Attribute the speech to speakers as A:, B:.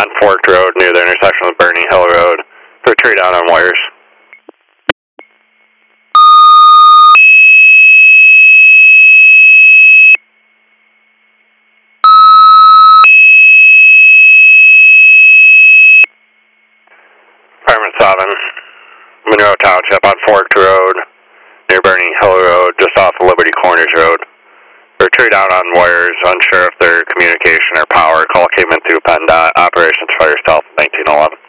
A: on Forked Road near the intersection with Bernie Hill Road for a tree down on wires. Apartment 7, Monroe Township on Forked Road near Bernie Hill Road, just off of Liberty Corners Road. For a tree down on wires, unsure if their communication or power. Call came in through PennDOT, Operations Fire Stealth 1911.